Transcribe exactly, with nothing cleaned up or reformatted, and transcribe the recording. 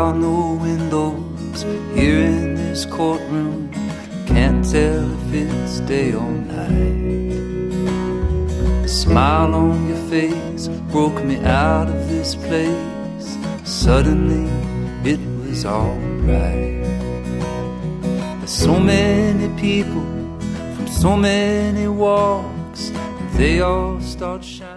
on the windows here in this courtroom. Can't tell if it's day or night. The smile on your face broke me out of this place. Suddenly it was alright. There's so many people from so many walks, and they all start shining.